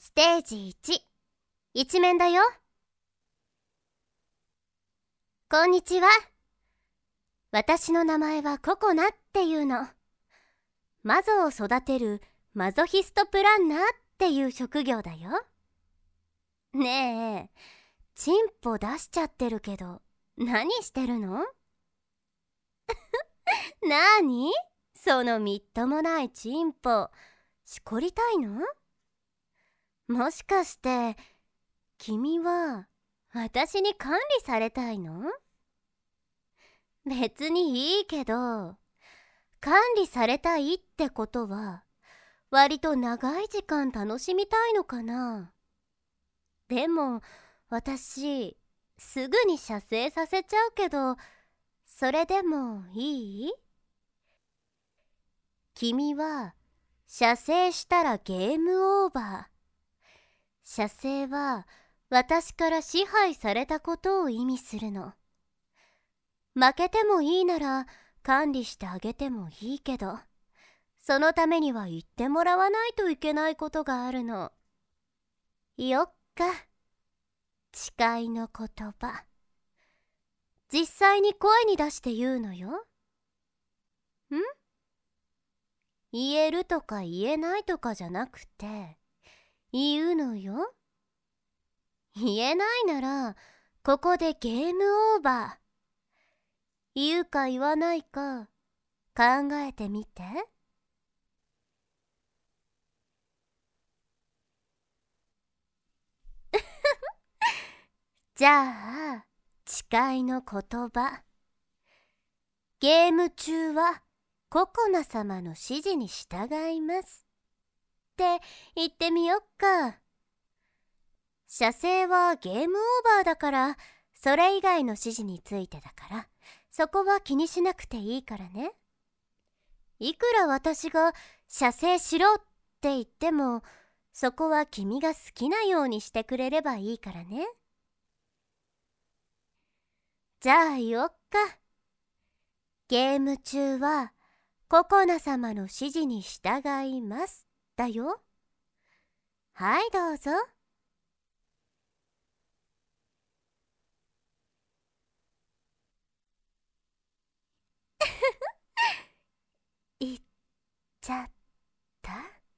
ステージ1、一面だよ。こんにちは。私の名前はココナっていうの。マゾを育てるマゾヒストプランナーっていう職業だよ。ねえ、チンポ出しちゃってるけど、何してるの？なに？そのみっともないチンポ、しこりたいの？もしかして、君は私に管理されたいの？別にいいけど、管理されたいってことは、割と長い時間楽しみたいのかな？でも、私、すぐに射精させちゃうけど、それでもいい？君は、射精したらゲームオーバー。射精は、私から支配されたことを意味するの。負けてもいいなら管理してあげてもいいけど、そのためには言ってもらわないといけないことがあるの。よっか。誓いの言葉。実際に声に出して言うのよ。ん？言えるとか言えないとかじゃなくて、言うのよ。言えないなら、ここでゲームオーバー。言うか言わないか、考えてみて。じゃあ、誓いの言葉。ゲーム中はココナ様の指示に従います。って言ってみよっか。射精はゲームオーバーだから、それ以外の指示についてだから、そこは気にしなくていいからね。いくら私が射精しろって言っても、そこは君が好きなようにしてくれればいいからね。じゃあ言おっか。ゲーム中はココナ様の指示に従いますだよ。はいどうぞ。言っちゃった？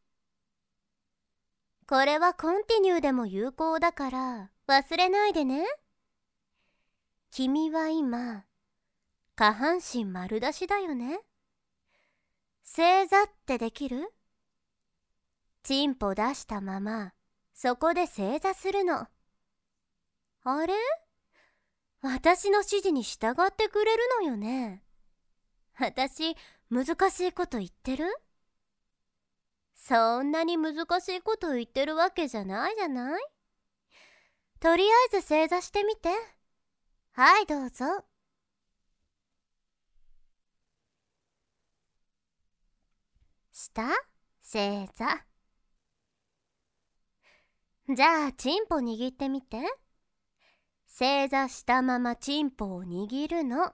これはコンティニューでも有効だから忘れないでね。君は今下半身丸出しだよね。正座ってできる？チンポ出したままそこで正座するの。あれ？私の指示に従ってくれるのよね。私難しいこと言ってる？そんなに難しいこと言ってるわけじゃないじゃない？とりあえず正座してみて。はいどうぞ。した正座。じゃあチンポ握ってみて。正座したままチンポを握るの。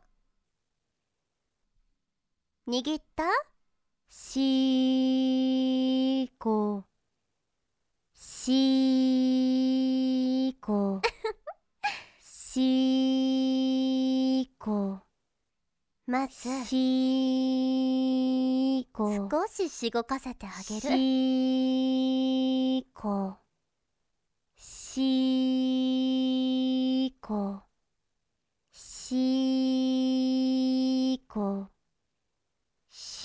握った？しーこしーこしーこまずしーこ少ししごかせてあげる。しーこしーこしーこし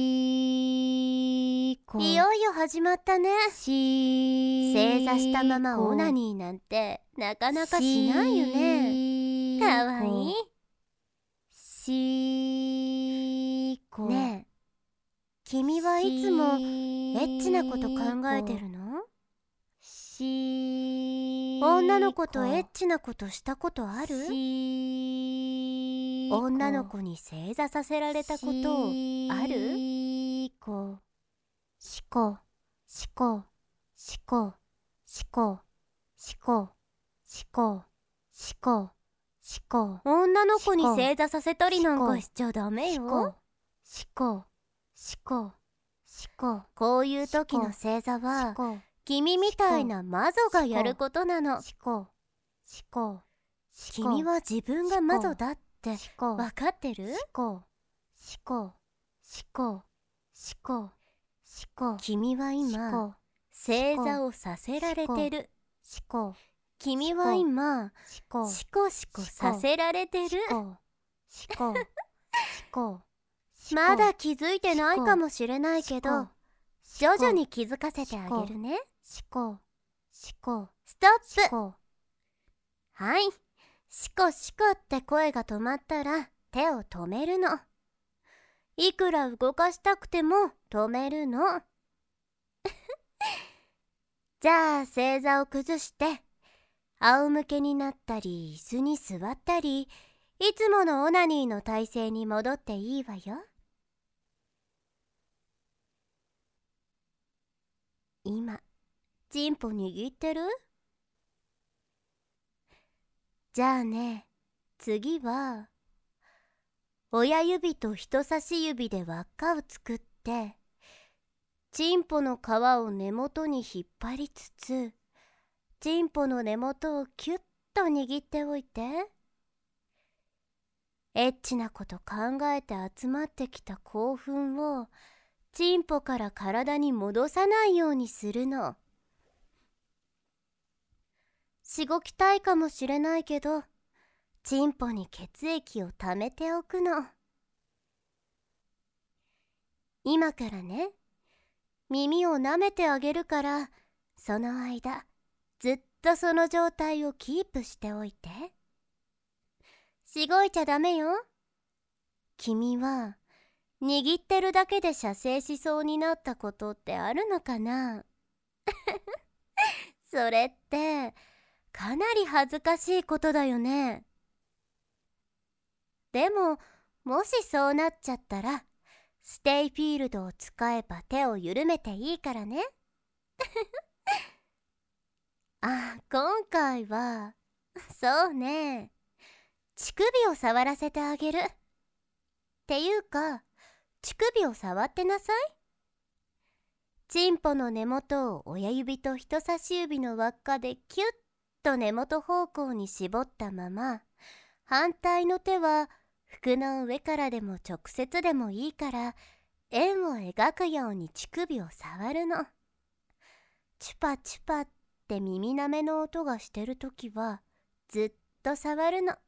ーこ。いよいよ始まったね。正座したままオナニーなんてなかなかしないよね。かわいい。しーこ。ねえ、君はいつもエッチなこと考えてるの？女の子とエッチなことしたことある？女の子に正座させられたことある？しこしこしこしこしこしこしこしこしこ。女の子に正座させたりなんかしちゃダメよ。しこしこしこ。こういう時の正座は君みたいな魔女がやることなの。君は自分が魔女だって分かってる？君は今正座をさせられてる。君は今シコシコさせられてる。まだ気づいてないかもしれないけど、徐々に気づかせてあげるね。ストップ。はい、シコシコって声が止まったら手を止めるの。いくら動かしたくても止めるの。じゃあ正座を崩して仰向けになったり椅子に座ったり、いつものオナニーの体勢に戻っていいわよ。今チンポ握ってる？じゃあね、次は親指と人差し指で輪っかを作って、チンポの皮を根元に引っ張りつつ、チンポの根元をキュッと握っておいて。エッチなこと考えて集まってきた興奮をチンポから体に戻さないようにするの。しごきたいかもしれないけど、チンポに血液をためておくの。今からね、耳を舐めてあげるから、その間ずっとその状態をキープしておいて。しごいちゃダメよ。君は握ってるだけで射精しそうになったことってあるのかな？それってかなり恥ずかしいことだよね。でももしそうなっちゃったら、ステイフィールドを使えば手を緩めていいからね。今回はそうね、乳首を触らせてあげる。っていうか、乳首を触ってなさい。チンポの根元を親指と人差し指の輪っかでキュッと根元方向に絞ったまま、反対の手は服の上からでも直接でもいいから円を描くように乳首を触るの。チュパチュパって耳なめの音がしてるときはずっと触るの。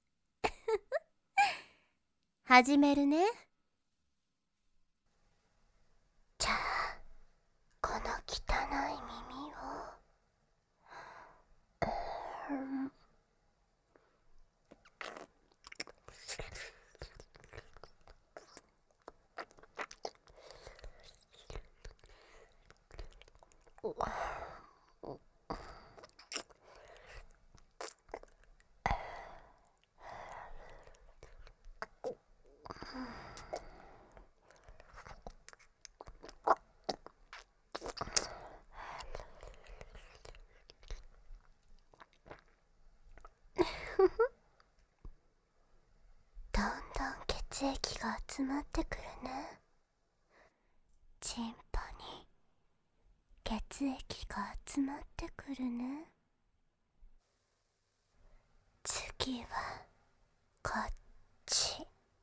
始めるね。じゃあこの汚い耳をどんどん血液が集まってくるね。チンポに血液が集まってくるね。次はこっち。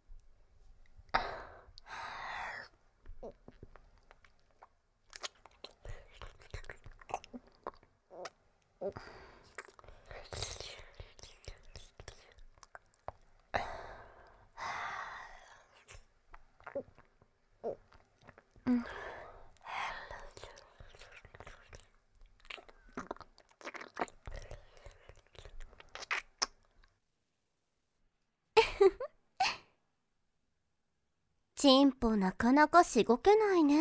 チンポなかなかしごけないね。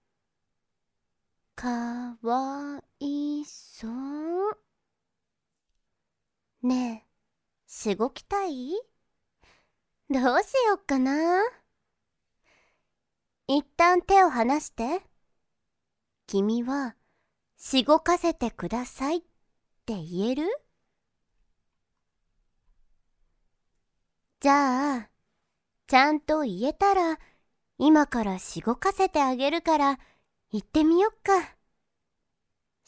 かわいそう。ねえ、しごきたい？どうしよっかな。一旦手を離して。君はしごかせてくださいって言える？じゃあちゃんと言えたら今からしごかせてあげるから言ってみよっか。